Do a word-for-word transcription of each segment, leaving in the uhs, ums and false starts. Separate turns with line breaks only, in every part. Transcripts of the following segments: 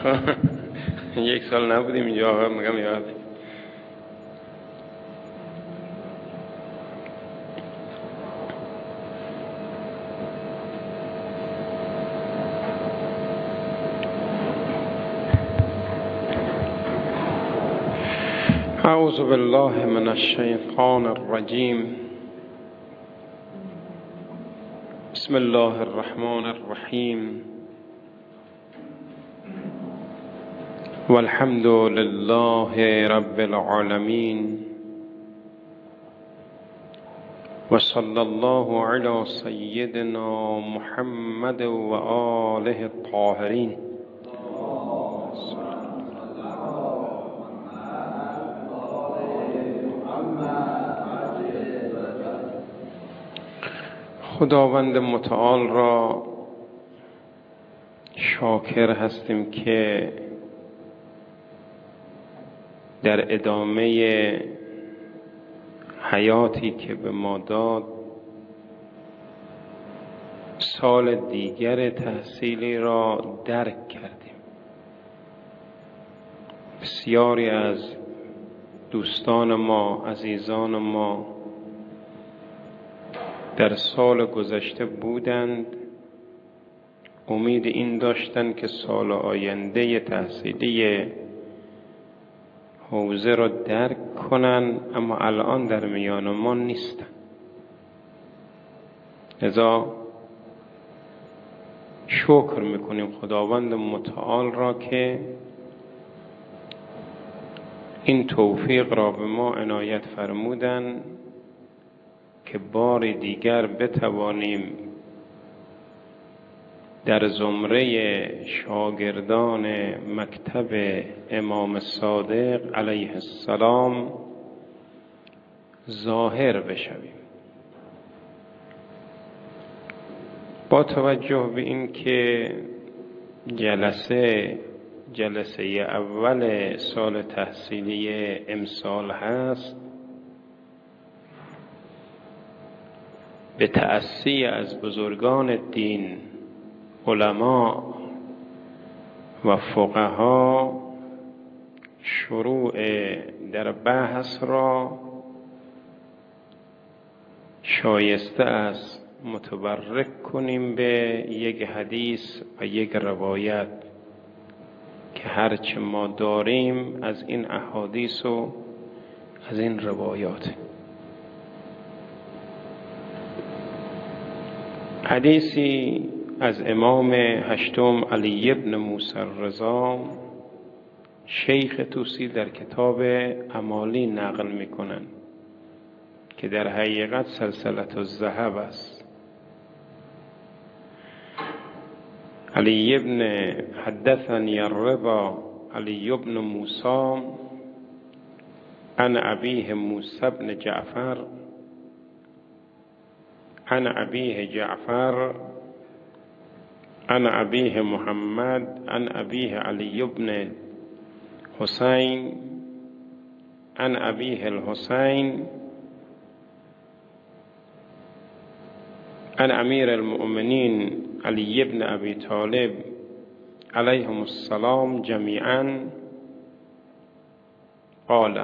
یک سال نبودیم اینجا آقا، میگم یاد. اعوذ بالله من الشیطان الرجیم. بسم الله الرحمن الرحیم. والحمد لله رب العالمین و صلی الله علی سیدنا محمد و آله الطاهرین. خداوند متعال را شاکر هستیم که در ادامه حیاتی که به ما داد سال دیگر تحصیلی را درک کردیم. بسیاری از دوستان ما، عزیزان ما در سال گذشته بودند، امید این داشتند که سال آینده تحصیلی حوزه را درک کنند، اما الان در میان ما نیستند. لذا شکر میکنیم خداوند متعال را که این توفیق را به ما عنایت فرمودند که بار دیگر بتوانیم در زمره شاگردان مکتب امام صادق علیه السلام ظاهر بشویم. با توجه به این که جلسه جلسه اول سال تحصیلی امسال هست، به تأسی از بزرگان دین، علما و فقها شروع در بحث را شایسته است متبرک کنیم به یک حدیث و یک روایت که هرچه ما داریم از این احادیث و از این روایات. حدیثی از امام هشتم علی ابن موسی الرضا شیخ طوسی در کتاب امالی نقل میکنند که در حقیقت سلسله الذهب است. علی ابن حدثنی الرضا علی ابن موسی عن ابیه موسی بن جعفر عن ابیه جعفر عن ابیه محمد عن ابیه علی بن حسین عن ابیه الحسین عن امیر المؤمنین علی بن ابی طالب علیهم السلام جمیعا قال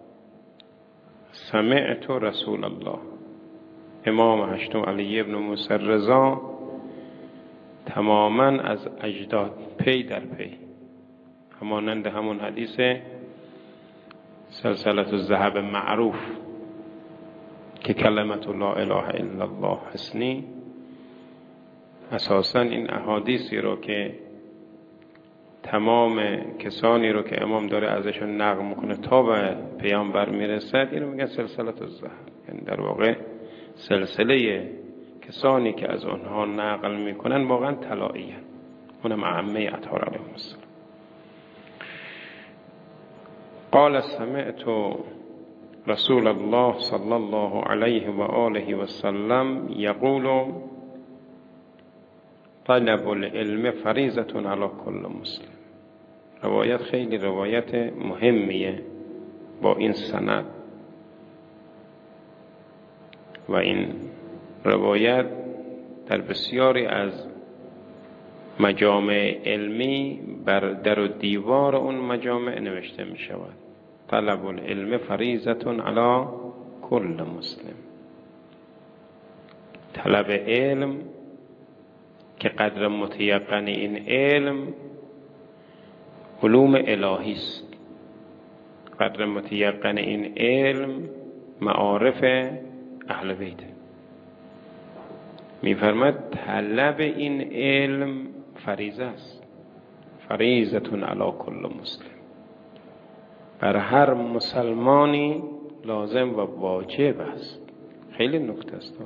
سمعت رسول الله. امام هشتم علی ابن موسی الرضا تماما از اجداد پی در پی، همانند همون حدیث سلسله الذهب معروف که کلمت لا اله الا الله حسنی، اساسا این احادیثی رو که تمام کسانی رو که امام داره ازشون نقل میکنه تا به پیامبر میرسد، اینو میگن سلسله الذهب، یعنی در واقع سلسله کسانی که از آنها نقل میکنن واقعا طلایی هستند، اونم ائمه اطهار علیهم السلام. قال سمعت رسول الله صلی الله علیه و آله و سلم یقول طلب العلم فریضة علی کل مسلم. روایت خیلی روایت مهمیه با این سند و این روایت در بسیاری از مجامع علمی بر در و دیوار اون مجامع نوشته می شود طلب العلم فریضة علی کل مسلم. طلب علم که قدر متیقن این علم علوم الهی است، قدر متیقن این علم معارف اهل بیت. می‌فرماید طلب این علم فریضه است، فریضة علی کل مسلم، بر هر مسلمانی لازم و واجب است. خیلی نکته است.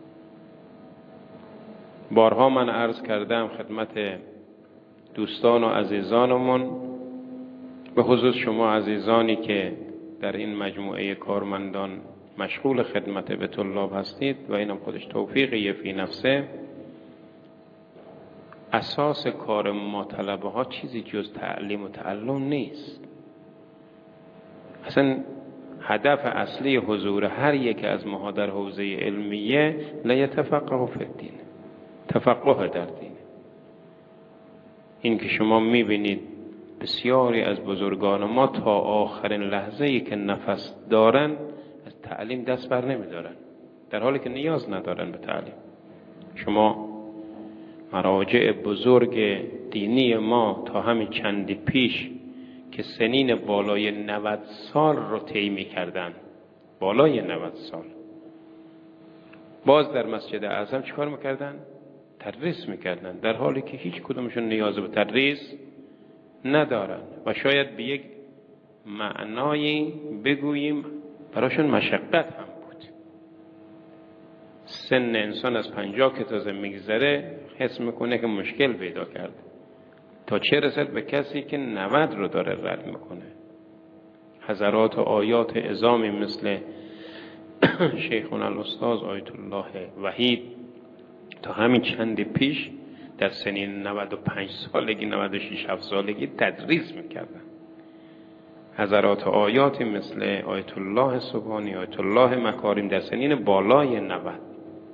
بارها من عرض کردم خدمت دوستان و عزیزانمون، به خصوص شما عزیزانی که در این مجموعه کارمندان مشغول خدمت به طلاب هستید و اینم خودش توفیقیه فی نفسه. اساس کار ما طلبه ها چیزی جز تعلیم و تعلم نیست. اصلا هدف اصلی حضور هر یک از ما در حوزه علمیه لیتفقه فی الدین، تفقه در دین. این که شما میبینید بسیاری از بزرگان ما تا آخرین لحظه‌ای که نفس دارن از تعلیم دست بر نمیدارن، در حالی که نیاز ندارن به تعلیم. شما مراجع بزرگ دینی ما تا همین چندی پیش که سنین بالای نود سال رو طی می‌کردن، بالای نود سال، باز در مسجد اعظم چیکار می‌کردن؟ تدریس می‌کردن، در حالی که هیچ کدومشون نیاز به تدریس ندارن و شاید به یک معنایی بگوییم براشون مشقت هم بود. سن انسان از پنجاه که تازه میگذره حس میکنه که مشکل پیدا کرده، تا چه رسد به کسی که نود رو داره رد میکنه. حضرات و آیات عظامی مثل شیخنا الاستاذ آیت الله وحید تا همین چند پیش در سنین نود و پنج سالگی نود و شش هفت سالگی تدریس میکردن. حضرات آیاتی مثل آیت الله سبحانی، آیت الله مکارم در سنین بالای نود.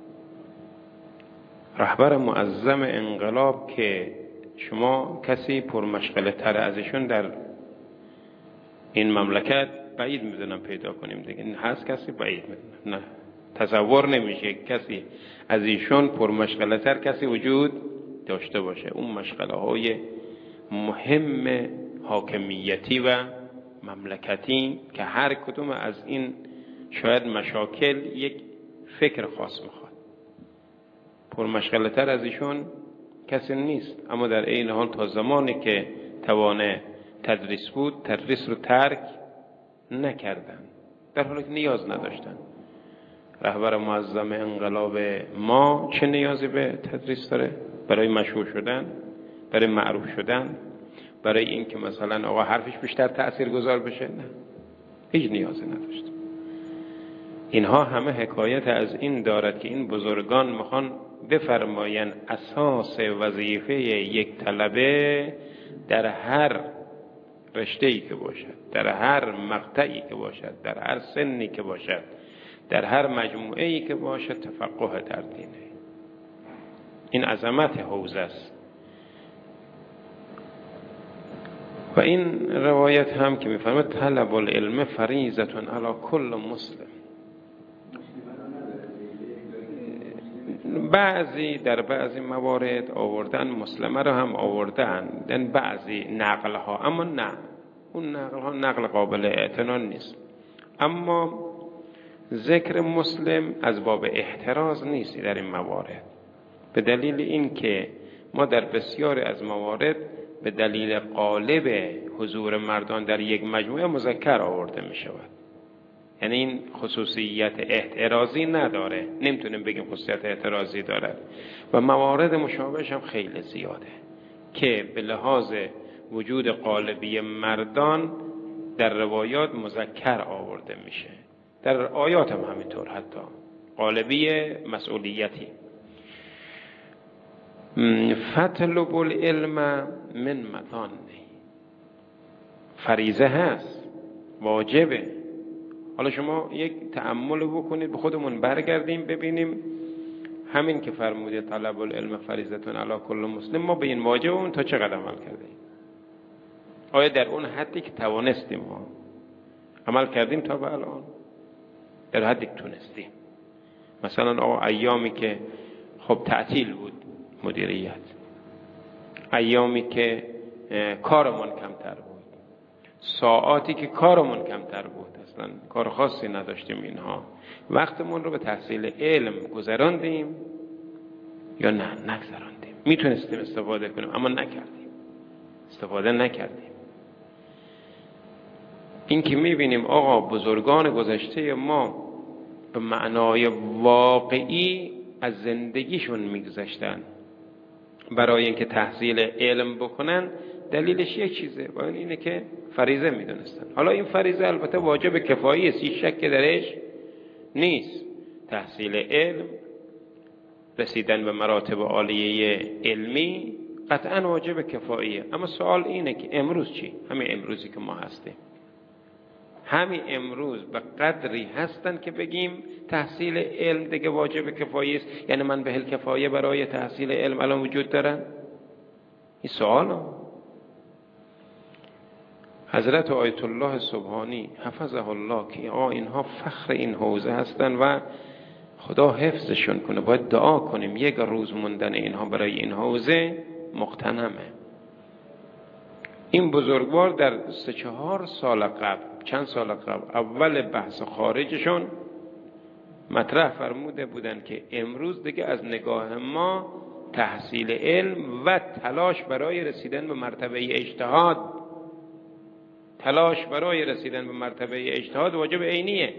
رهبر معظم انقلاب که شما کسی پرمشغله تر ازشون در این مملکت بعید میدونم پیدا کنیم دیگه. این هست کسی بعید میدونم، نه تصور نمیشه کسی از ایشون پرمشغله تر کسی وجود داشته باشه. اون مشغله های مهم حاکمیتی و مملکتی که هر کدوم از این شاید مشاکل یک فکر خاص میخواد، پرمشغله تر از ایشون کسی نیست. اما در این حال تا زمانی که توانه تدریس بود تدریس رو ترک نکردن، در حالی که نیاز نداشتن. رهبر معظم انقلاب ما چه نیازی به تدریس داره؟ برای مشهور شدن، برای معروف شدن، برای این که مثلا آقا حرفش بیشتر تأثیر گذار بشه؟ نه، هیچ نیازی نداشت. اینها همه حکایت از این دارد که این بزرگان میخوان بفرماین اساس وظیفه یک طلبه در هر رشته‌ای که باشد، در هر مقطعی که باشد، در هر سنی که باشد، در هر مجموعه‌ای که باشد تفقه در دینه. این عظمت حوزه است. و این روایت هم که می‌فرماید طلب العلم فریضة علی کل مسلم. بعضی در بعضی موارد آوردن مسلمه رو هم آوردن، در بعضی نقل ها، اما نه، اون نقل ها نقل قابل اعتنا نیست. اما ذکر مسلم از باب احتراز نیست در این موارد، به دلیل این که ما در بسیاری از موارد به دلیل غالب حضور مردان در یک مجموعه مذکر آورده می شود. یعنی این خصوصیت احترازی نداره، نمیتونیم بگیم خصوصیت احترازی دارد. و موارد مشابهش هم خیلی زیاده که به لحاظ وجود غالبی مردان در روایات مذکر آورده میشه، در آیات هم همینطور، حتی غالبی مسئولیتی. فطلب العلم من مطان، فریضه هست، واجبه. حالا شما یک تأمل بکنید، به خودمون برگردیم ببینیم همین که فرموده طلب العلم فریضة علی کل مسلم، ما به این واجب اون تا چقدر عمل کردیم؟ آیا در اون حدی که توانستیم ما عمل کردیم تا به الان؟ در حدی که تونستیم. مثلا آقا ایامی که خب تعطیل بود مدیریت، ایامی که کارمون کمتر بود، ساعاتی که کارمون کمتر بود، اصلا کار خاصی نداشتیم، اینها وقتمون رو به تحصیل علم گذراندیم یا نه نگذراندیم؟ میتونستیم استفاده کنیم اما نکردیم، استفاده نکردیم. این که میبینیم آقا بزرگان گذشته ما به معنای واقعی از زندگیشون میگذشتن برای اینکه تحصیل علم بکنن، دلیلش یک چیزه و اینه که فریضه میدونستن. حالا این فریضه البته واجب کفایی است، هیچ شک درش نیست. تحصیل علم، رسیدن به مراتب عالیه علمی قطعا واجب کفاییه. اما سوال اینه که امروز چی؟ همین امروزی که ما هستیم، همین امروز به قدری هستن که بگیم تحصیل علم دیگه واجب کفایی است؟ یعنی من به کفایه برای تحصیل علم الان وجود دارن؟ این سواله. حضرت آیت الله سبحانی حفظه الله که آه اینها فخر این حوزه هستن و خدا حفظشون کنه، باید دعا کنیم یک روز موندن اینها برای این حوزه مغتنمه. این بزرگوار در سه چهار سال قبل، چند سال قبل، اول بحث خارجشون مطرح فرموده بودن که امروز دیگه از نگاه ما تحصیل علم و تلاش برای رسیدن به مرتبه اجتهاد، تلاش برای رسیدن به مرتبه اجتهاد واجب عینیه.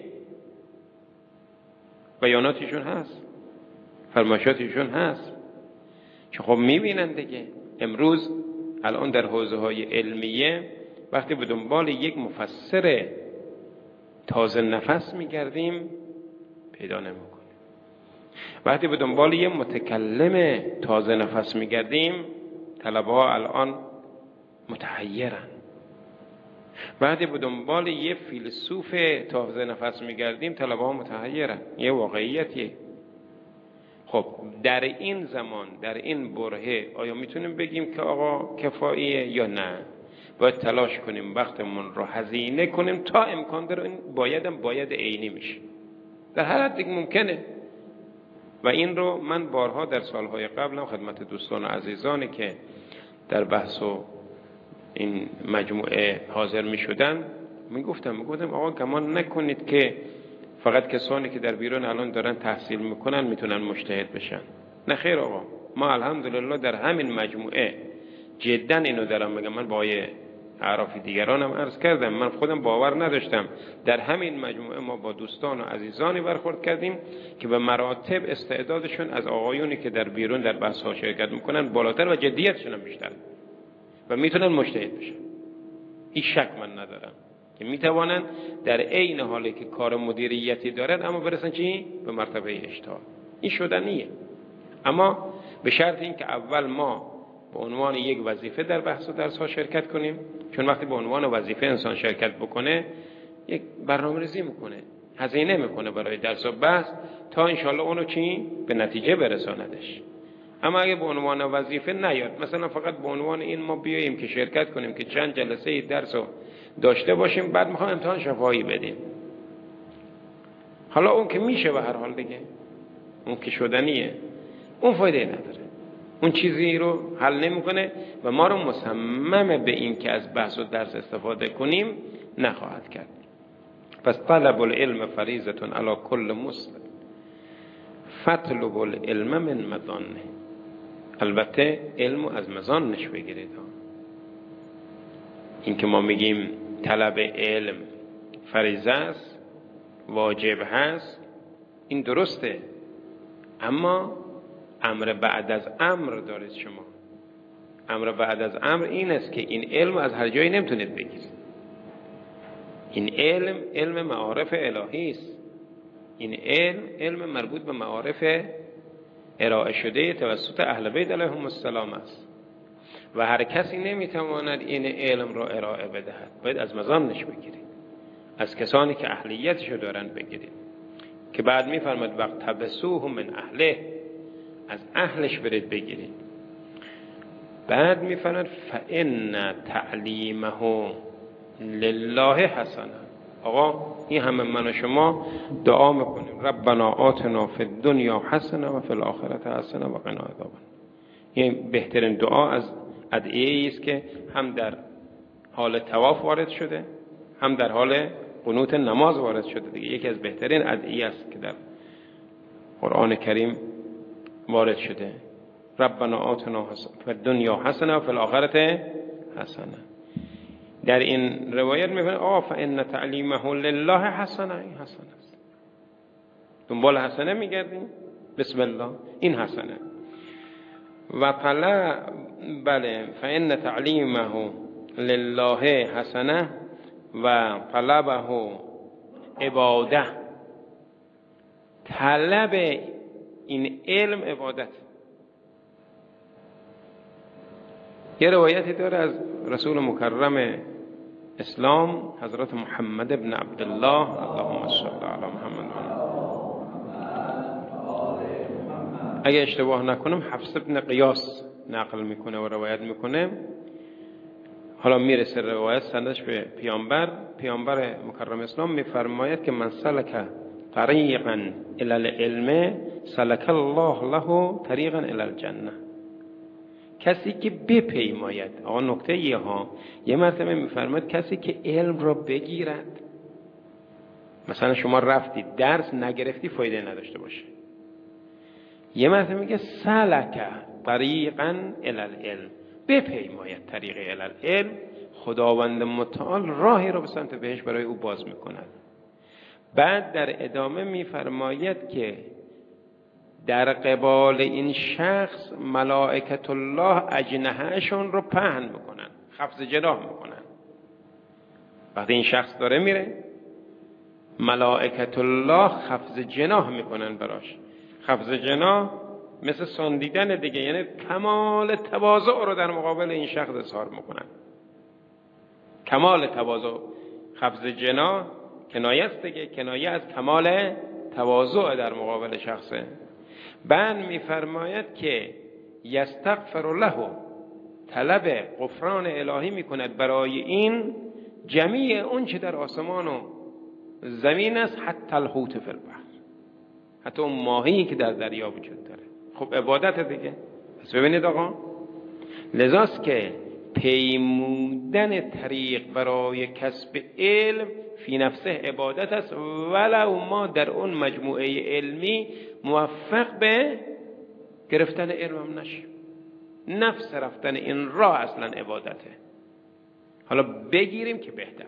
بیاناتشون هست، فرمایشاتشون هست، که خب میبینن دیگه امروز الان در حوزه های علمیه وقتی به دنبال یک مفسر تازه نفس میگردیم پیدا نمیکنیم، وقتی به دنبال یک متکلم تازه نفس میگردیم طلبه ها الان متحیرن، وقتی به دنبال یک فیلسوف تازه نفس میگردیم طلبه ها متحیرن. یه واقعیتیه. خب در این زمان، در این برهه آیا میتونیم بگیم که آقا کفاییه یا نه؟ باید تلاش کنیم وقتمون رو هزینه کنیم تا امکان داره این بایدم باید عینی میشه در هر حدی که ممکنه. و این رو من بارها در سالهای قبلم خدمت دوستان و عزیزانی که در بحث و این مجموعه حاضر میشدن میگفتم میگفتم آقا گمان نکنید که فقط کسانی که در بیرون الان دارن تحصیل میکنن میتونن مجتهد بشن. نه خیر آقا، ما الحمدلله در همین مجموعه جدا اینو دارم میگم. من با اعراف دیگرانم عرض کردم، من خودم باور نداشتم. در همین مجموعه ما با دوستان و عزیزانی برخورد کردیم که به مراتب استعدادشون از آقایونی که در بیرون در بحث ها شرکت میکنن بالاتر و جدیتشون هم بیشتر و میتونن مجتهد بشن. این شک من ندارم که میتوانن در عین حالی که کار مدیریتی دارن اما برسن چی؟ به مرتبه اجتهاد. این شدنیه، اما به شرط این که اول ما به عنوان یک وظیفه در بحث و درس ها شرکت کنیم. چون وقتی به عنوان وظیفه انسان شرکت بکنه یک برنامه‌ریزی میکنه، هزینه میکنه برای درس و بحث تا انشالله اونو چی؟ به نتیجه برساندش. اما اگه به عنوان وظیفه نیاد، مثلا فقط به عنوان این ما بیاییم که شرکت کنیم که چند جلسه درس رو داشته باشیم بعد میخوام امتحان شفاهی بدیم، حالا اون که میشه به هر حال دیگه، اون که شدنیه، اون فایده نداره، اون چیزی رو حل نمیکنه و ما رو مصمم به این که از بحث و درس استفاده کنیم نخواهد کرد. پس طلب العلم فریضة علی کل مسلم فطلب العلم من مظانه. البته علم از مظانش بگیرید. این که ما میگیم طلب علم فریضه است، واجب هست، این درسته، اما امر بعد از امر دارید شما. امر بعد از امر این است که این علم از هر جایی نمیتونید بگیرید. این علم علم معارف الهی است. این علم علم مربوط به معارف ارائه شده توسط اهل بیت علیهم السلام است و هر کسی نمیتواند این علم را ارائه بدهد. باید از مظانش بگیرید، از کسانی که اهلیتشو دارن بگیرید، که بعد میفرماد وقت تبسوه من اهله، از اهلش برید بگیرید. بعد میفرماید فإن تعلیمه لله حسنه. آقا این همه من و شما دعا میکنیم ربنا آتنا فی الدنیا حسنه و فی الاخرة حسنه و قنا عذاب النار. این بهترین دعا از ادعیه‌ای است که هم در حال طواف وارد شده، هم در حال قنوت نماز وارد شده دیگه. یکی از بهترین ادعیه است که در قرآن کریم وارد شده. ربنا آتنا فی الدنیا حسنه و فی الاخرة حسنه. در این روایت میفهمید آه فإن تعلیمه لله حسنه، این حسنه است. دنبال حسنه میگردیم، بسم الله این حسنه. و طلب بله فإن تعلیمه لله حسنه و طلبه عباده. طلب این علم عبادت. یه روایتی داره از رسول مکرم اسلام حضرت محمد ابن عبدالله اللهم صل علی محمد. اگه اشتباه نکنم حفص ابن قیاس نقل میکنه و روایت میکنه. حالا میرسه روایت سندش به پیامبر. پیامبر مکرم اسلام میفرماید که من سلک طریقا الی العلم سلک الله له طریقا الی الجنه. کسی که بپیماید، آقا نکته یه ها، یه مرتبه میفرماید کسی که علم را بگیرد. مثلا شما رفتید درس نگرفتی فایده نداشته باشه. یه مرتبه میگه سلک طریقا الی العلم، بپیماید طریق الی العلم، خداوند متعال راهی را به سمت بهشت برای او باز میکند. بعد در ادامه میفرماید که در قبال این شخص ملائکت الله اجنحه‌شون رو پهن میکنن، خفض جناح میکنن. وقتی این شخص داره میره ملائکت الله خفض جناح میکنن براش. خفض جناح مثل سندیدن دیگه، یعنی کمال تواضع رو در مقابل این شخص اظهار میکنن. کمال تواضع. خفض جناح کنایه است دیگه، کنایه از کمال تواضع در مقابل شخصه. بعد میفرماید که یستغفر له، طلب غفران الهی میکند برای این جمیع اون چه در آسمان و زمین است، حتی الحوت فی البحر، حتی اون ماهی که در دریا وجود داره. خب عبادت دیگه. پس ببینید آقا، لذاست که پیمودن طریق برای کسب علم فی نفسه عبادت است، ولو ما در اون مجموعه علمی موفق به گرفتن علم هم نشیم. نفس رفتن این راه اصلا عبادته. حالا بگیریم که بهتر.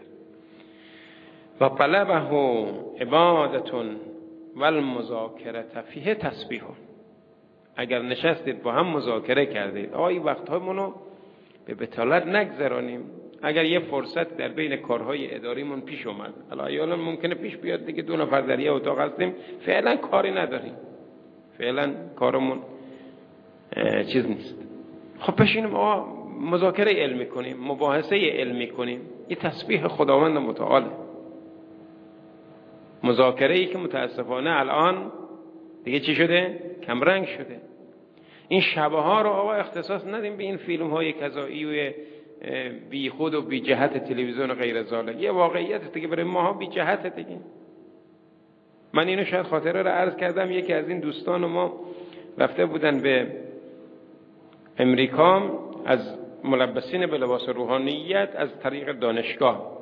و طلبه عبادتون و المذاکره فیه تسبیح. اگر نشستید با هم مذاکره کردید، آقا این وقت‌هامونو به بطالت نگذرانیم. اگر یه فرصت در بین کارهای اداریمون پیش اومد، الان ممکنه پیش بیاد دیگه، دو نفر در یه اتاق هستیم، فعلا کاری نداریم، فعلا کارمون چیز نیست، خب بشینیم آقا مذاکره علمی کنیم، مباحثه علمی کنیم. این تسبیح خداوند متعال. مذاکره ای که متاسفانه الان دیگه چی شده؟ کمرنگ شده. این شبه ها رو آقا اختصاص ندیم به این فیلم های کذایی و بی خود و بی جهت تلویزیون و غیر ذالک. یه واقعیت دیگه برای ماها بی جهت دیگه. من اینو شاید خاطره رو عرض کردم، یکی از این دوستان ما رفته بودن به امریکا از ملبسین به لباس روحانیت از طریق دانشگاه.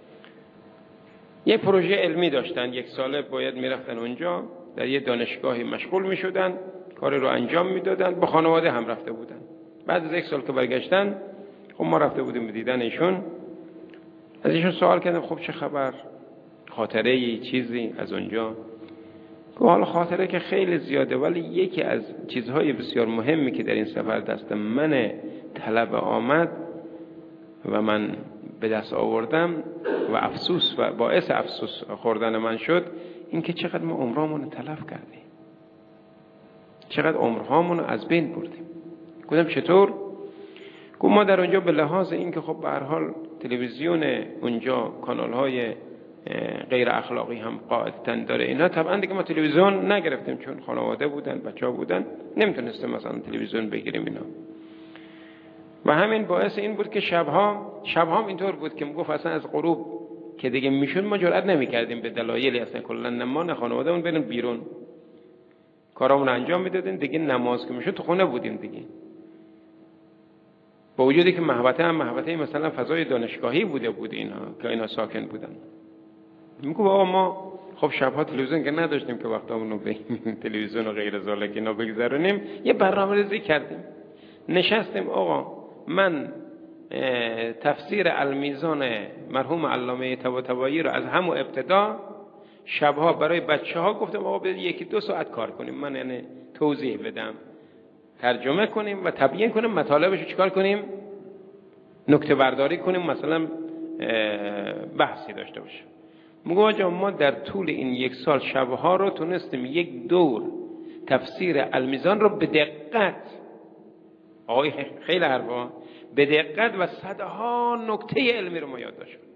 یه پروژه علمی داشتن، یک ساله باید میرفتن اونجا، در یه دانشگاهی مشغول میشدن، کاری رو انجام میدادن، با خانواده هم رفته بودن. بعد از یک سال که برگشتن، خب ما رفته بودیم به دیدن ایشون، از ایشون سوال کردم خب چه خبر، خاطره ای چیزی از اونجا؟ که حالا خاطره که خیلی زیاده، ولی یکی از چیزهای بسیار مهمی که در این سفر دست من طلب آمد و من به دست آوردم و افسوس و باعث افسوس خوردن من شد، این که چقدر ما عمرامون تلف کردیم، چقدر عمرهامون از بین بردیم. گفتم چطور؟ گفت ما در اونجا به لحاظ این که خب به هر حال تلویزیون اونجا، کانال‌های غیر اخلاقی هم قاعدتاً داره. اینا طبعا دیگه ما تلویزیون نگرفتیم چون خانواده بودن، بچه‌ها بودن، نمیتونستیم مثلا تلویزیون بگیریم اینا. و همین باعث این بود که شبها شبها اینطور بود که میگفت اصلا از غروب که دیگه میشون ما جرئت نمیکردیم به دلایلی اصلا کلا نه ما نه خانوادهمون بریم بیرون، کارامون انجام میدادیم دیگه. نماز که میشد تو خونه بودیم دیگه، با وجودی که محوطه هم محوطه مثلا فضای دانشگاهی بوده بود اینها که اینا ساکن بودن. میگه آقا ما خب شبها تلویزیون که نداشتیم که وقتامونو به تلویزیون و غیر ذالک اینا بگذرونیم، یه برنامه‌ریزی کردیم، نشستیم آقا من تفسیر المیزان مرحوم علامه طباطبایی رو از همون ابتدا شبها برای بچه‌ها گفتم آقا برید یکی دو ساعت کار کنیم، من یعنی توضیح بدم، ترجمه کنیم و تبیین کنیم، مطالبش رو چیکار کنیم، نکته برداری کنیم، مثلا بحثی داشته باشیم. میگم آقا ما در طول این یک سال شبها رو تونستیم یک دور تفسیر المیزان رو به دقت، آقای خیلی حرفا، به دقت و صدها نکته علمی رو ما یادداشت کنیم.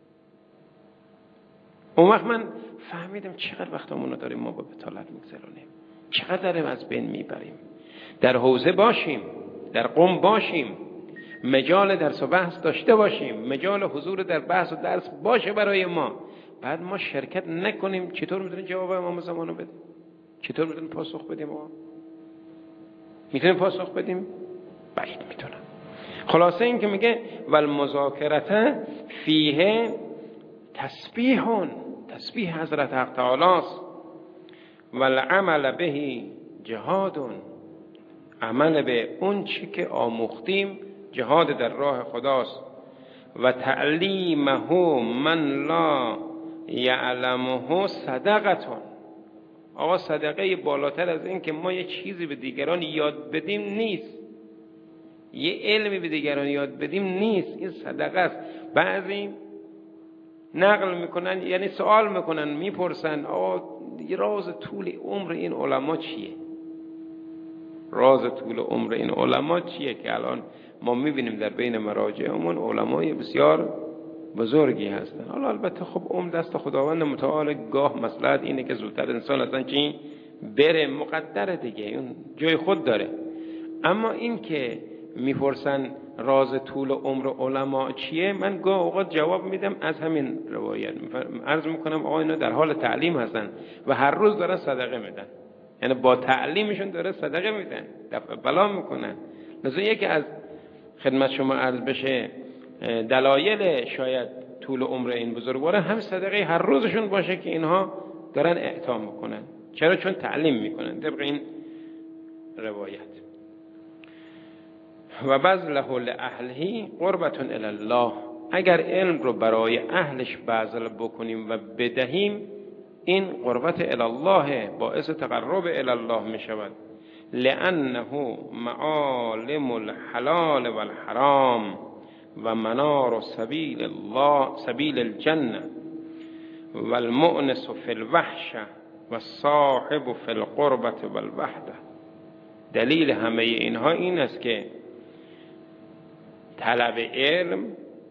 اون وقت من فهمیدم چقدر وقتمون رو داریم ما با بطالت میگذرونیم، چقدر داریم از بین میبریم. در حوزه باشیم، در قم باشیم، مجال درس و بحث داشته باشیم، مجال حضور در بحث و درس باشه برای ما، بعد ما شرکت نکنیم. چطور میتونیم جواب امام زمان رو بدیم؟ چطور میتونیم پاسخ بدیم؟ ما میتونیم پاسخ بدیم؟ بعید میتونم. خلاصه این که میگه والمذاکرة فیه تسبیحون، تسبیح حضرت حق تعالی است، والعمل به جهادون، عمل به اون چی که آموختیم جهاد در راه خداست، و تعلیمه من لا یعلمه صدقتون. آقا صدقه بالاتر از این که ما یه چیزی به دیگران یاد بدیم نیست، یه علمی به دیگران یاد بدیم نیست، این صدقه است. بعضی نقل میکنن، یعنی سوال میکنن، میپرسن آقا راز طول عمر این علما چیه؟ راز طول عمر این علما چیه که الان ما میبینیم در بین مراجعمون علمای بسیار بزرگی هستن. حالا البته خب عمر دست خداوند متعال، گاه مصلحت اینه که زودتر انسان اصلا چی بره، مقدره دیگه، اون جای خود داره. اما این که میپرسن راز طول عمر علما چیه، من گاه اوقات جواب میدم از همین روایت. عرض میکنم آقا اینا در حال تعلیم هستن و هر روز دارن صدقه میدن، یعنی با تعلیمشون داره صدقه میدن، دفع بلا میکنن. لذا یکی از خدمت شما عرض بشه دلایل شاید طول عمر این بزرگواران هم صدقه هر روزشون باشه که اینها دارن اعطا میکنن. چرا؟ چون تعلیم میکنن طبق این روایت. و بذله لاهله قربة الی الله، اگر علم رو برای اهلش بذل بکنیم و بدهیم، این قربت الی الله، باعث تقرب الی الله می شود. لانه معالم الحلال والحرام و منار سبیل الله، سبیل الجنه والمؤنس فی الوحشه والصاحب فی القربة والوحده. دلیل همه اینها این است که طلب علم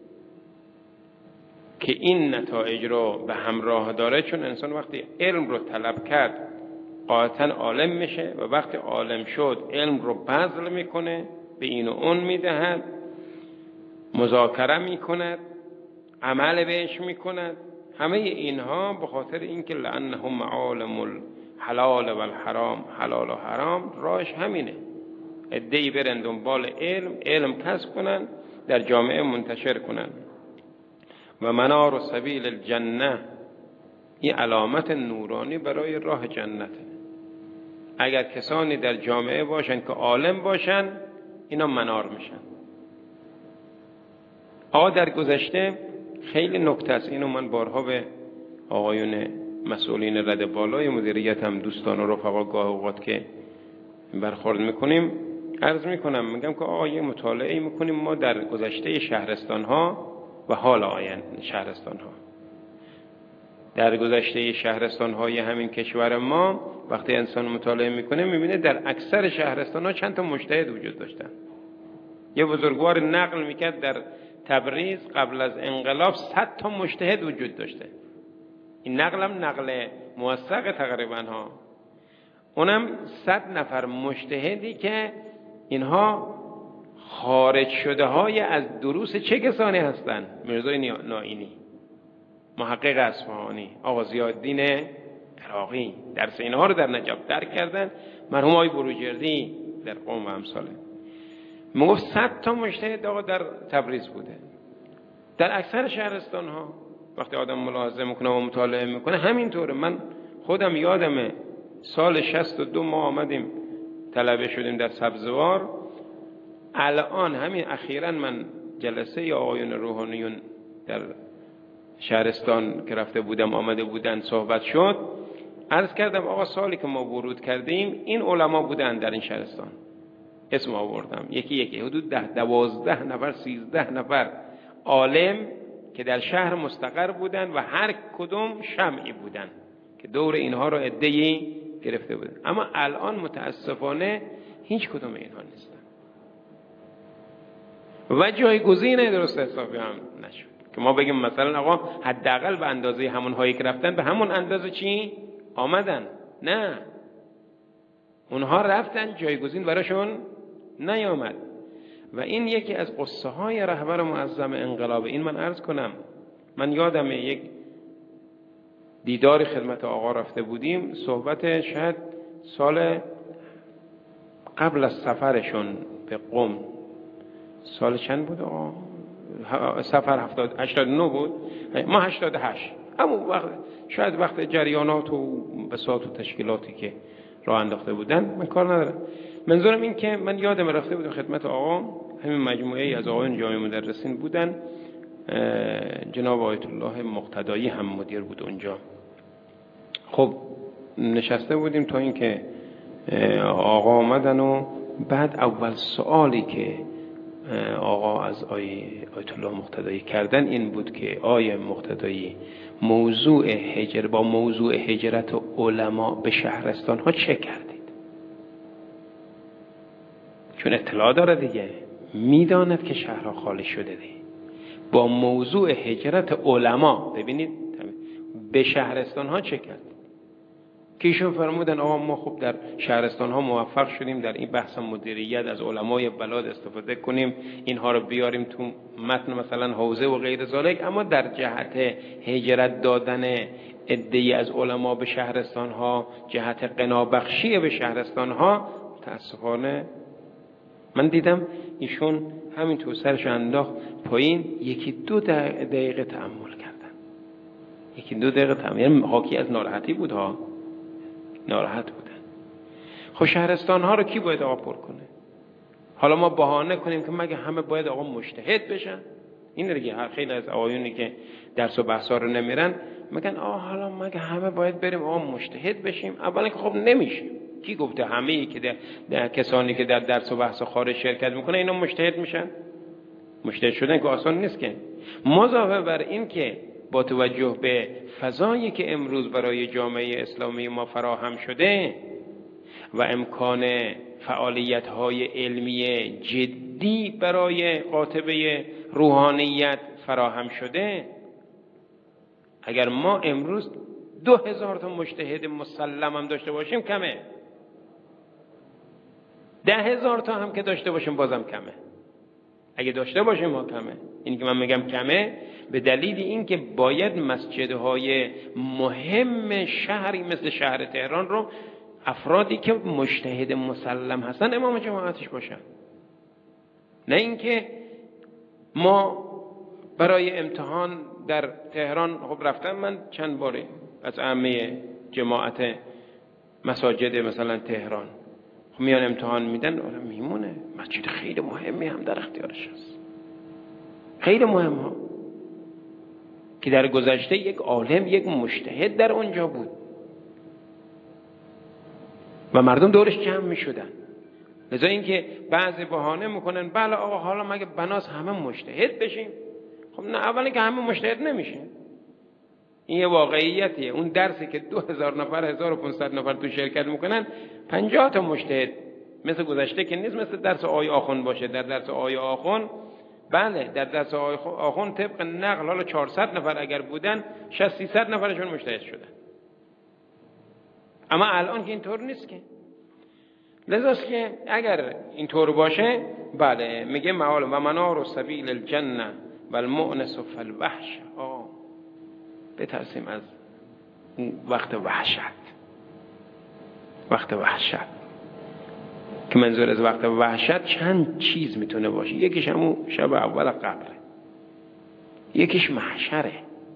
که این نتایج رو به همراه داره، چون انسان وقتی علم رو طلب کرد قاطعاً عالم میشه و وقتی عالم شد علم رو بذل میکنه، به این و اون میدهد، مذاکره میکند، عمل بهش میکند. همه اینها به خاطر اینکه لانه معالم الحلال و الحرام، حلال و حرام راهش همینه. عده‌ای برن دنبال علم، علم کسب کنن، در جامعه منتشر کنن. و منار سبیل الجنه، این علامت نورانی برای راه جنته. اگر کسانی در جامعه باشن که عالم باشن، اینا منار میشن. آقا در گذشته خیلی نکته است، اینو من بارها به آقایون مسئولین رده بالای مدیریت هم، دوستان و رفقا گاه اوقات که برخورد میکنیم عرض میکنم، میگم که آقا یه مطالعه میکنیم ما در گذشته شهرستان ها و حال آینده شهرستان ها. در گذشته شهرستان های همین کشور ما وقتی انسان مطالعه میکنه میبینه در اکثر شهرستان ها چند تا مجتهد وجود داشتن. یه بزرگوار نقل میکرد در تبریز قبل از انقلاب صد تا مجتهد وجود داشته. این نقلم نقل موثق تقریبا ها، اونم صد نفر مجتهدی که اینها خارج شده های از دروس چه کسانی هستند؟ میرزای نائینی، محقق اصفهانی، آقا ضیاءالدین عراقی، درس اینها رو در نجف درک کردن، مرحوم آقای بروجردی در قم و امثاله. میگفت صد تا مجتهد آقا در تبریز بوده. در اکثر شهرستان ها وقتی آدم ملاحظه میکنه و مطالعه میکنه همینطوره. من خودم یادمه سال شصت و دو ما آمدیم طلبه شدیم در سبزوار. الان همین اخیراً من جلسه یا آقایون روحانیون در شهرستان که رفته بودم آمده بودن صحبت شد، عرض کردم آقا سالی که ما ورود کردیم این علما بودن در این شهرستان، اسم آوردم یکی یکی حدود ده دوازده نفر سیزده نفر عالم که در شهر مستقر بودن و هر کدوم شمعی بودن که دور اینها رو عده‌ای گرفته بودن. اما الان متاسفانه هیچ کدوم اینها نیستن و جایگزین درست حسابی هم نشد که ما بگیم مثلا آقا حداقل به اندازه همون هایی که رفتن به همون اندازه چی آمدن. نه، اونها رفتن جایگزین براشون نیامد. و این یکی از قصه های رهبر معظم انقلاب. این من عرض کنم، من یادم یک دیدار خدمت آقا رفته بودیم، صحبت شاید سال قبل از سفرشون به قم، سال چند بود آقا؟ سفر هفتاد هشتاد و نه بود، ما هشتاد و هشت، اما وقت شاید وقت جریانات و بساط و تشکیلاتی که راه انداخته بودن من کار ندارم. منظورم این که من یادم رفته بودم خدمت آقا، همین مجموعه ای از آقایان جامع مدرسین بودن، جناب آیت الله مقتدایی هم مدیر بود اونجا. خب نشسته بودیم تا اینکه آقا آمدن و بعد اول سوالی که آقا از آیت الله مقتدایی کردن این بود که آیه مقتدایی موضوع هجر با موضوع هجرت علما به شهرستان ها چه کردید؟ چون اطلاع داره دیگه، میداند که شهرها خالی شده دیگه. با موضوع هجرت علما ببینید به شهرستان ها چه کرد؟ که ایشون فرمودن آقا ما خب در شهرستان ها موفق شدیم در این بحث مدیریت از علمای بلاد استفاده کنیم، اینها رو بیاریم تو متن مثلا حوزه و غیر ذالک، اما در جهت هجرت دادن عده‌ای از علما به شهرستان ها، جهت قنابخشی به شهرستان ها، متاسفانه من دیدم ایشون همین تو سرش انداخت پایین، یکی دو دقیقه تأمل کردن، یکی دو دقیقه تأمل، یعنی حاکی از ناراحتی بود ها، ناراحت بودن. خب شهرستان ها رو کی باید آقا پر کنه؟ حالا ما بهانه کنیم که مگه همه باید آقا مجتهد بشن؟ این دیگه خیلی از آقایونی که درس و بحثا رو نمیرن میگن آقا حالا مگه همه باید بریم آقا مجتهد بشیم؟ اولا که خب نمیشه. کی گفته همه ای که در, در کسانی که در درس و بحث خارج شرکت میکنه اینا مجتهد میشن؟ مجتهد شدن که آسان نیست که. مضافه بر این که با توجه به فضایی که امروز برای جامعه اسلامی ما فراهم شده و امکان فعالیت‌های علمی جدی برای قاطبه روحانیت فراهم شده، اگر ما امروز دو هزار تا مجتهد مسلم هم داشته باشیم کمه، ده هزار تا هم که داشته باشیم بازم کمه. اگه داشته باشیم ما کمه. این که من میگم کمه به دلیل این که باید مسجدهای مهم شهری مثل شهر تهران رو افرادی که مجتهد مسلم هستن امام جماعتش باشن، نه اینکه ما برای امتحان در تهران خب رفتم من چند باری از عامه جماعت مساجد مثلا تهران، خب میان امتحان میدن آره میمونه، مسجد خیلی مهمی هم در اختیارش هست، خیلی مهم ها که در گذشته یک عالم یک مجتهد در اونجا بود و مردم دورش جمع میشدن. لذا اینکه بعضی بهانه میکنن بله آقا حالا مگه بناس همه مجتهد بشیم؟ خب نه، اولا که همه مجتهد نمیشه، این یه واقعیتیه. اون درسی که دو هزار نفر هزار و پانصد نفر تو شرکت میکنن پنجاه تا مجتهد مثل گذشته که نیست، مثل درس آی آخون باشه. در درس آی آخون بله در دست آخوند طبق نقل حالا چهارصد نفر اگر بودن شصت سیصد نفرشون مجتهد شدن، اما الان که اینطور نیست که. لذاست که اگر اینطور باشه بله میگه معال و منار و سبیل الجنه و المؤنس فالوحش. آه بترسیم از وقت وحشت. وقت وحشت که منظور از وقت وحشت چند چیز میتونه باشه. یکیش همون شب اول قبره، یکیش محشره،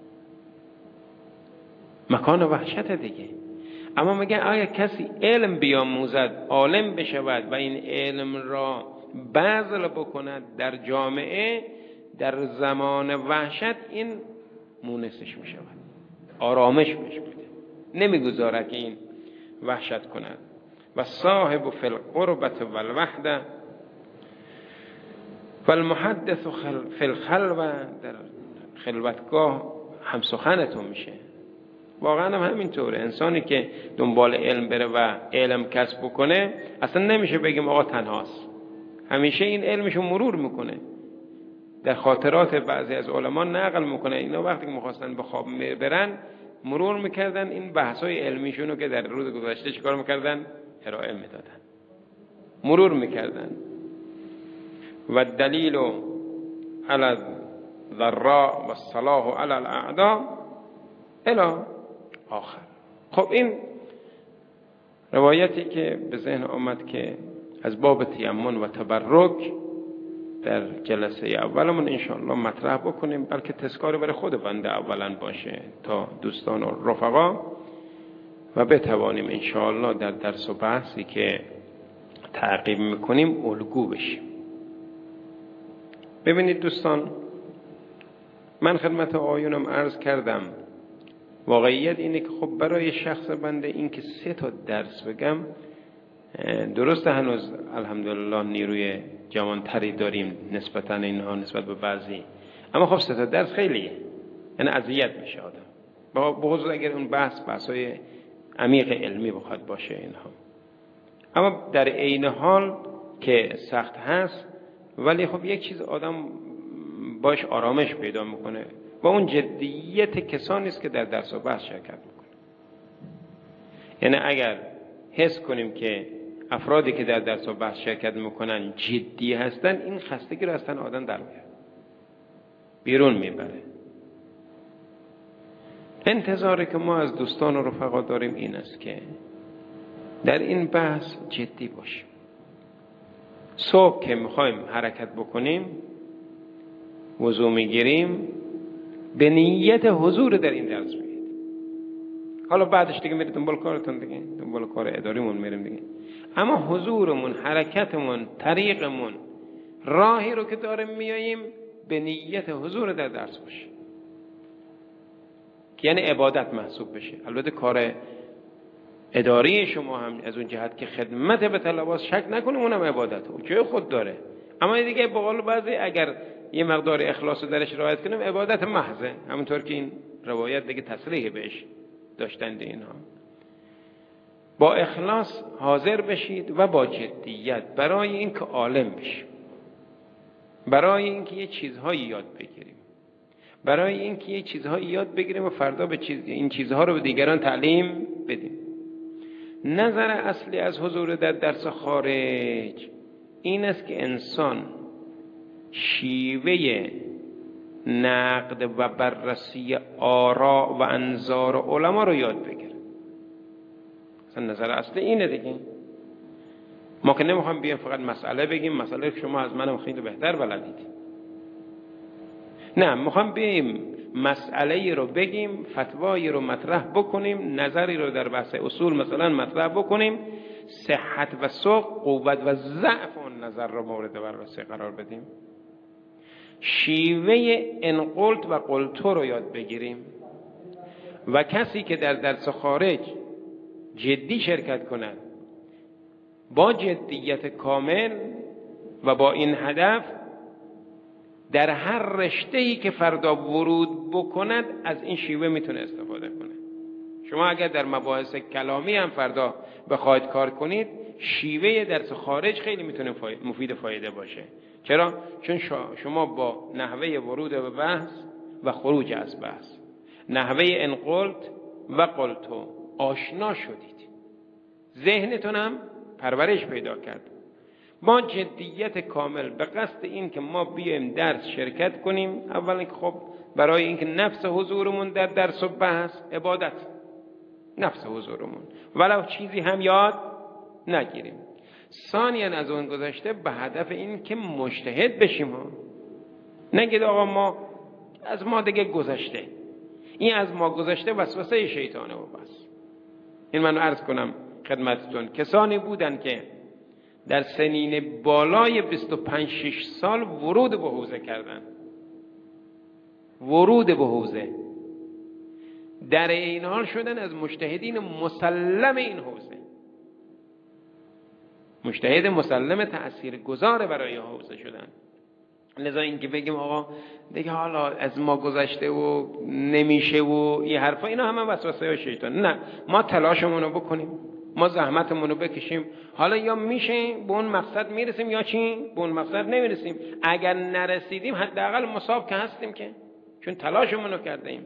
مکان وحشت دیگه. اما میگه آیا کسی علم بیاموزد، عالم بشود و این علم را بذل بکند در جامعه در زمان وحشت، این مونسش میشود، آرامش بهش میده، نمیگذاره که این وحشت کند. و صاحب فی القربت و الوحده و المحدث فی الخلوه، در خلوتگاه هم سخنتون میشه. واقعا هم همینطوره. انسانی که دنبال علم بره و علم کسب بکنه اصلا نمیشه بگیم آقا تنهاست، همیشه این علمشو مرور میکنه. در خاطرات بعضی از علما نقل میکنه اینا وقتی که میخواستن به خواب برن مرور میکردن این بحثای علمیشونو که در روز گذشته چیکار میکردن ارائه میدادن، مرور میکردن. و دلیل علی الضراء و الصلاح علی الاعداء الی آخر. خب این روایتی که به ذهن آمد که از باب تیمم و تبرک در جلسه اولمون انشاءالله مطرح بکنیم، بلکه تذکاری برای خود بنده اولا باشه تا دوستان و رفقا و بتوانیم انشاءالله در درس و بحثی که تعقیب میکنیم الگو بشیم. ببینید دوستان، من خدمت آیونم عرض کردم واقعیت اینه که خب برای شخص بنده این که سه تا درس بگم درسته، هنوز الحمدلله نیروی جوانتری داریم نسبتا اینها نسبت به بعضی، اما خب سه تا درس خیلیه، یعنی اذیت میشه آدم، با بخصوص اگر اون بحث بحثای عمیق علمی بخواد باشه اینها. اما در عین حال که سخت هست ولی خب یک چیز آدم باش آرامش پیدا میکنه و اون جدیت کسانی است که در درس و بحث شرکت میکنه. یعنی اگر حس کنیم که افرادی که در درس و بحث شرکت میکنن جدی هستن، این خستگی رو از تن آدم در میاره، بیرون میبره. انتظاری که ما از دوستان و رفقا داریم این است که در این بحث جدی باشیم. صبح که میخوایم حرکت بکنیم وضو میگیریم به نیت حضور در این درس میگید، حالا بعدش دیگه میرید دنبال کارتون دیگه، دنبال کار اداریمون میریم دیگه، اما حضورمون، حرکتمون، طریقمون، راهی رو که داریم میاییم به نیت حضور در درس باشه که یعنی عبادت محسوب بشه. البته کار اداری شما هم از اون جهت که خدمت به طلبات شک نکنیم اونم عبادته، اون جای خود داره، اما دیگه به قول بعضی اگر یه مقدار اخلاص درش رعایت کنیم عبادت محضه، همونطور که این روایت دیگه تصریح بهش داشتند اینها. با اخلاص حاضر بشید و با جدیت برای اینکه عالم بشیم، برای اینکه یه چیزهایی یاد بگیریم، برای اینکه یه چیزهایی یاد بگیریم و فردا به چیز این چیزها رو به دیگران تعلیم بدیم. نظر اصلی از حضور در درس خارج این است که انسان شیوه نقد و بررسی آراء و انظار علما رو یاد بگیره. اصلا نظر اصلی اینه دیگه. ما که نمیخوام بیایم فقط مسئله بگیم، مسئله شما از منم خیلی بهتر بلدید، نه، میخوام بیایم مسئله رو بگیم، فتوایی رو مطرح بکنیم، نظری رو در بحث اصول مثلا مطرح بکنیم، صحت و سقم، قوت و ضعف اون نظر رو مورد بررسی قرار بدیم، شیوه انقلت و قلتو رو یاد بگیریم و کسی که در درس خارج جدی شرکت کند با جدیت کامل و با این هدف در هر رشته‌ای که فردا ورود بکند از این شیوه میتونه استفاده کنه. شما اگر در مباحث کلامی هم فردا بخواید کار کنید، شیوه درس خارج خیلی میتونه مفید فایده باشه. چرا؟ چون شما با نحوه ورود به بحث و خروج از بحث، نحوه انقلت و قلتو آشنا شدید، ذهنتون هم پرورش پیدا کرد. با جدیت کامل به قصد این که ما بیایم درس شرکت کنیم، اولا که خب برای اینکه نفس حضورمون در درس و بحث عبادت، نفس حضورمون ولو چیزی هم یاد نگیریم. ثانیاً از اون گذشته به هدف این که مجتهد بشیم ها. نگید آقا ما از ما دیگه گذشته، این از ما گذشته وسوسه شیطانه و بس. این من عرض کنم خدمتتون، کسانی بودن که در سنین بالای بیست و پنج شش سال ورود به حوزه کردن، ورود به حوزه، در این حال شدن از مجتهدین مسلم این حوزه، مجتهد مسلم تأثیر گذار برای حوزه شدن. لذا این که بگیم آقا دیگه حالا از ما گذشته و نمیشه و این حرفا، اینا همه وسوسه شیطان. نه، ما تلاشمون رو بکنیم، ما زحمتمون رو بکشیم، حالا یا میشه به اون مقصد میرسیم یا چی به اون مقصد نمیرسیم. اگر نرسیدیم حداقل مصاب که هستیم، که چون تلاشمون رو کردیم،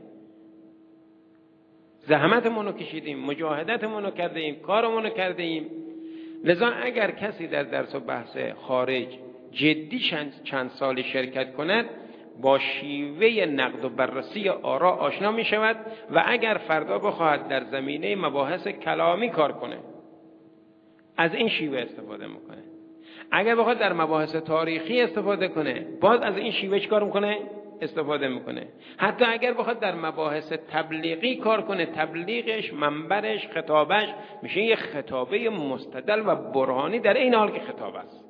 زحمتمون رو کشیدیم، مجاهدتمون رو کردیم، کارمون رو کردیم. لذا اگر کسی در درس و بحث خارج جدی چند سالی شرکت کند، با شیوه نقد و بررسی آرا آشنا می شود و اگر فردا بخواهد در زمینه مباحث کلامی کار کنه، از این شیوه استفاده میکنه. اگر بخواهد در مباحث تاریخی استفاده کنه، باز از این شیوه چی کار میکنه؟ استفاده میکنه. حتی اگر بخواد در مباحث تبلیغی کار کنه، تبلیغش، منبرش، خطابش میشه یک خطابه مستدل و برهانی در این حال که خطاب است.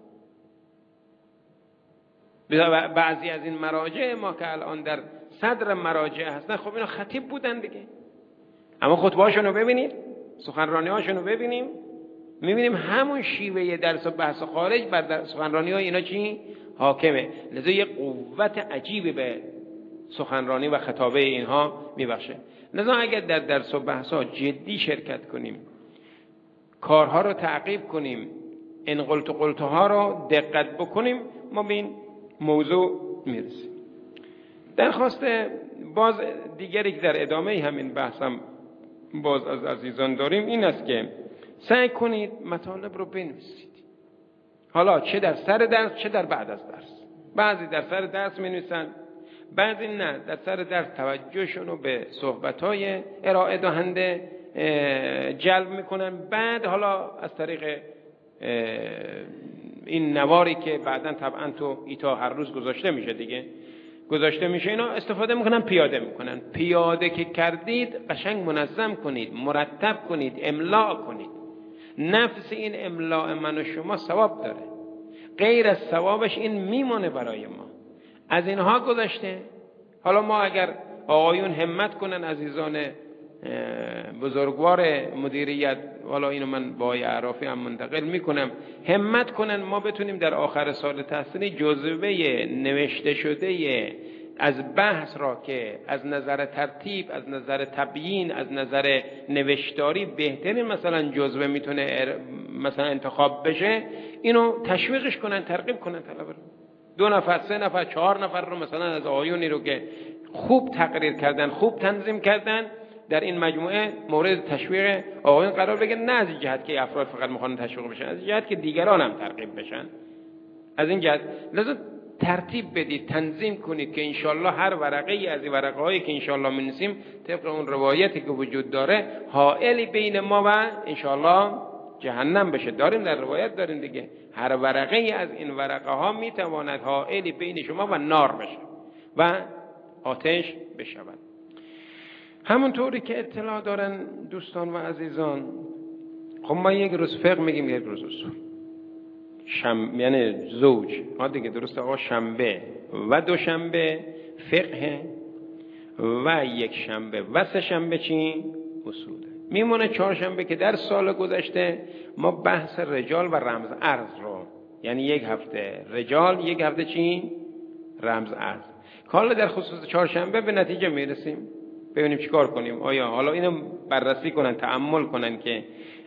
بعضی از این مراجع ما که الان در صدر مراجع هستن، خب اینا خطیب بودن دیگه، اما خطبهاشون رو ببینید، سخنرانی هاشون رو ببینیم، میبینیم همون شیوه درس و بحث خارج بر سخنرانی های اینا چی؟ حاکمه. لذا یه قوت عجیبی به سخنرانی و خطابه اینها میبخشه. لذا اگر در درس و بحث ها جدی شرکت کنیم، کارها رو تعقیب کنیم، انقلت و قلتها رو دقت بکنیم، ما به این موضوع میرسیم. درخواست باز دیگری که در ادامه همین بحثم باز از عزیزان داریم این است که سعی کنید مطالب رو بنویسید، حالا چه در سر درس چه در بعد از درس. بعضی در سر درس می‌نویسن، بعضی نه، در سر درس توجهشون رو به صحبت‌های ارائه دهنده جلب میکنن، بعد حالا از طریق این نواری که بعداً طبعاً تو ایتا هر روز گذاشته میشه دیگه، گذاشته میشه، اینا استفاده میکنن، پیاده میکنن. پیاده که کردید قشنگ منظم کنید، مرتب کنید، املا کنید. نفس این املا من و شما ثواب داره، غیر از ثوابش این میمونه برای ما. از اینها گذاشته. حالا ما اگر آقایون همت کنن، عزیزان بزرگوار مدیریت، حالا اینو من با اعرافی هم منتقل میکنم، همت کنن ما بتونیم در آخر سال تحصیلی جزوه نوشته شده از بحث را که از نظر ترتیب، از نظر تبیین، از نظر نوشتاری بهترین مثلا جزوه میتونه مثلا انتخاب بشه، اینو تشویقش کنن، ترغیب کنن طلبه رو. دو نفر، سه نفر، چهار نفر رو مثلا از آقایونی رو که خوب تقریر کردن، خوب تنظیم کردن، در این مجموعه مورد تشویق آقایون قرار بگیرن. نه از این جهت که افراد فقط میخوان تشویق بشن، از این جهت که دیگران هم ترغیب بشن. از این جهت لازم ترتیب بدید، تنظیم کنید که انشالله هر ورقه ای از این ورقه هایی که انشالله می‌نویسیم طبق اون روایتی که وجود داره حائلی بین ما و انشالله جهنم بشه. داریم در روایت داریم دیگه، هر ورقه ای از این ورقه ها میتواند حائلی بین شما و نار بشه و آتش بشود. همونطوری که اطلاع دارن دوستان و عزیزان، خب ما یک روز فقه میگیم، یک روز اصول، شم یعنی زوج ها دیگه، درست آقا، شنبه و دوشنبه فقه و یک شنبه و سه شنبه چی؟ اصوله. میمونه چهارشنبه که در سال گذشته ما بحث رجال و رمز ارز رو، یعنی یک هفته رجال، یک هفته چی؟ رمز ارز. حالا در خصوص چهارشنبه به نتیجه میرسیم، ببینیم چیکار کنیم. آیا حالا اینو بررسی کنن، تأمل کنن که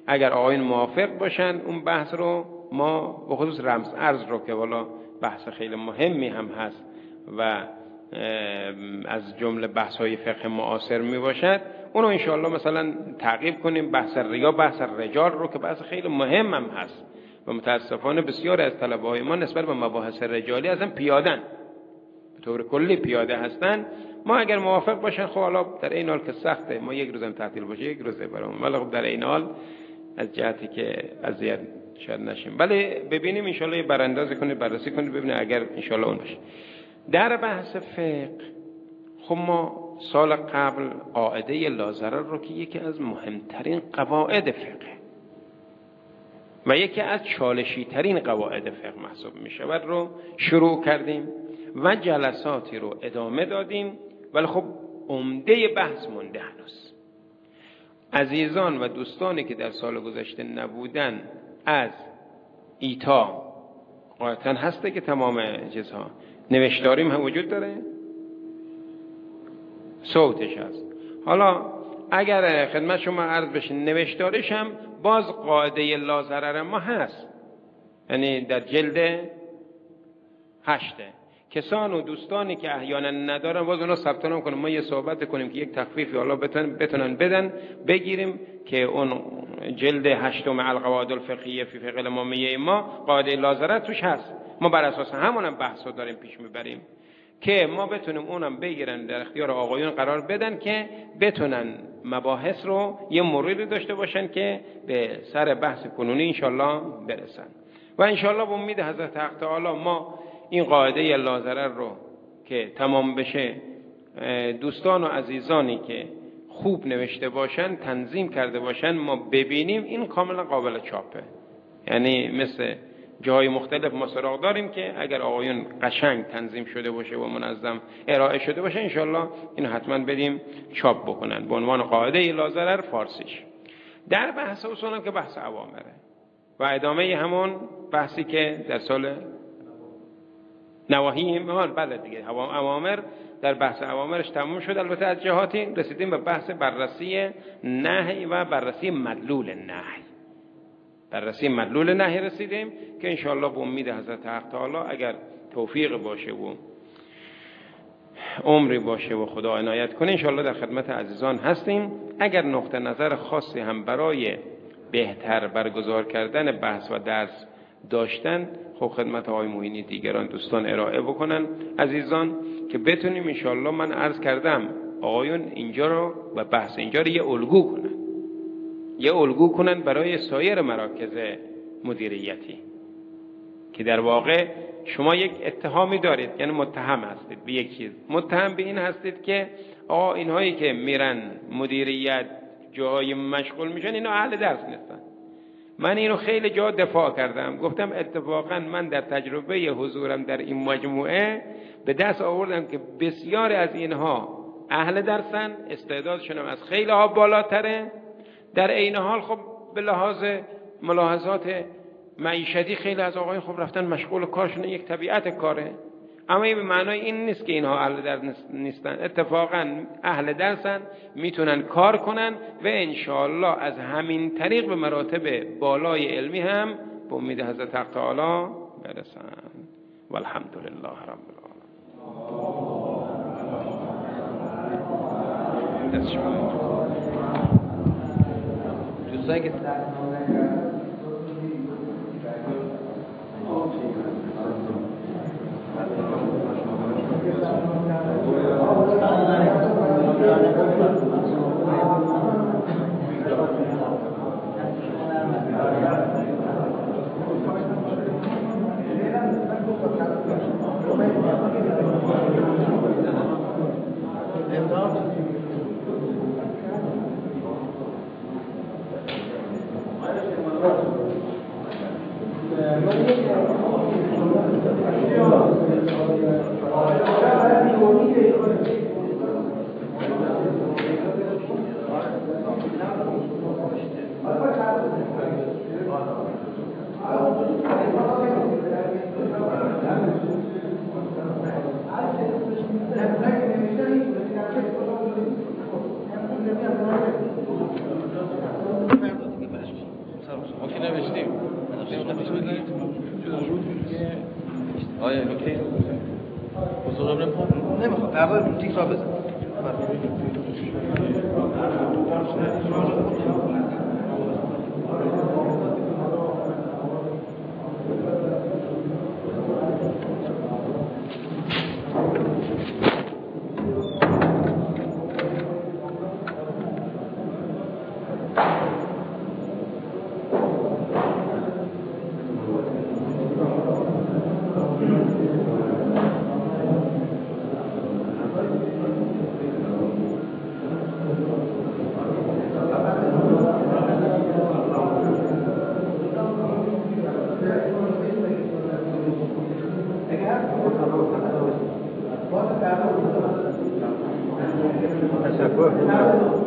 اگر آقایون موافق باشن اون بحث رو ما به خصوص رمز ارز رو که والا بحث خیلی مهمی هم هست و از جمله بحث های فقه معاصر می باشد، اونو انشاءالله مثلا تعقیب کنیم. بحث ریا، بحث رجال رو که بحث خیلی مهم هم هست و متاسفانه بسیار از طلبه های ما نسبت به مباحث رجالی اصلا پیادن، به طور کلی پیاده هستن. ما اگر موافق باشن خب حالا در این حال که سخته ما یک روزم تعطیل باشه یک روزه برام، ولی خب در این حال از جهتی که اذیت شاید نشیم، ولی ببینیم انشاءالله براندازی کنید، بررسی کنید ببینید اگر انشاءالله اون باشه. در بحث فقه خب ما سال قبل قاعده لاضرر رو که یکی از مهمترین قواعد فقه و یکی از چالشی ترین قواعد فقه محسوب می شود رو شروع کردیم و جلساتی رو ادامه دادیم، ولی خب عمده بحث مونده هنوز. عزیزان و دوستانی که در سال گذشته نبودن از ایتا قاعدتاً هسته که تمام چیزها نوشتاریم هم وجود داره، صوتش هست. حالا اگر خدمت شما عرض بشه نوشتارش هم باز قاعده لاضرر ما هست، یعنی در جلد هشته. کسان و دوستانی که احیانا ندارن باز اونا ثبت نام کنن، ما یه صحبت کنیم که یک تخفیفی حالا بتونن بتونن بدن بگیریم که اون جلد هشتم القواعد الفقهیه فی فقه الامامیه ما قاعده لاضرر توش هست. ما بر اساس همونم بحثو داریم پیش میبریم که ما بتونیم اونم بگیرن در اختیار آقایون قرار بدن که بتونن مباحث رو یه مروری داشته باشن که به سر بحث کنونی انشالله برسن. و انشالله به امید حضرت حق تعالی ما این قاعده لاضرر رو که تمام بشه دوستان و عزیزانی که خوب نوشته باشن تنظیم کرده باشن ما ببینیم، این کاملا قابل چاپه. یعنی مثل جاهای مختلف ما سراغ داریم که اگر آقایون قشنگ تنظیم شده باشه و منظم ارائه شده باشه انشالله اینو حتما بدیم چاپ بکنن به عنوان قاعده لاضرر فارسیش. در بحث اصول هم که بحث اوامره و ادامه همون بحثی که در سال نواهی مال بله دیگه اوامر، در بحث اوامرش تموم شد. البته از جهاتی رسیدیم به بحث بررسی نهی و بررسی مدلول نهی. بررسی مدلول نهی رسیدیم که انشاءالله به امید حضرت حق تعالی اگر توفیق باشه و عمری باشه و خدا عنایت کنه انشاءالله در خدمت عزیزان هستیم. اگر نقطه نظر خاصی هم برای بهتر برگزار کردن بحث و درس داشتن خب خدمت آقای معینی دیگران دوستان ارائه بکنن عزیزان که بتونیم انشاءالله من عرض کردم آقایون اینجا رو و بحث اینجا رو یه الگو کنن، یه الگو کنن برای سایر مراکز مدیریتی که در واقع شما یک اتهامی دارید، یعنی متهم هستید به یک چیز، متهم به این هستید که آقا اینهایی که میرن مدیریت جاهای مشغول میشن اینا اهل درس نیستن. من اینو خیلی جا دفاع کردم، گفتم اتفاقا من در تجربه حضورم در این مجموعه به دست آوردم که بسیار از اینها اهل درسن، استعدادشون از خیلی ها بالاتره، در این حال خب به لحاظ ملاحظات معیشتی خیلی از آقایون خب رفتن مشغول کارشون، یک طبیعت کاره، اما این به معنای این نیست که اینها اهل درس نیستن، اتفاقا اهل درسن، میتونن کار کنن و انشاءالله از همین طریق به مراتب بالای علمی هم به امید حضرت حق تعالی برسن. والحمدلله رب العالمین. دوستانی که
Gracias. آقا تکرار بزن. تشکر.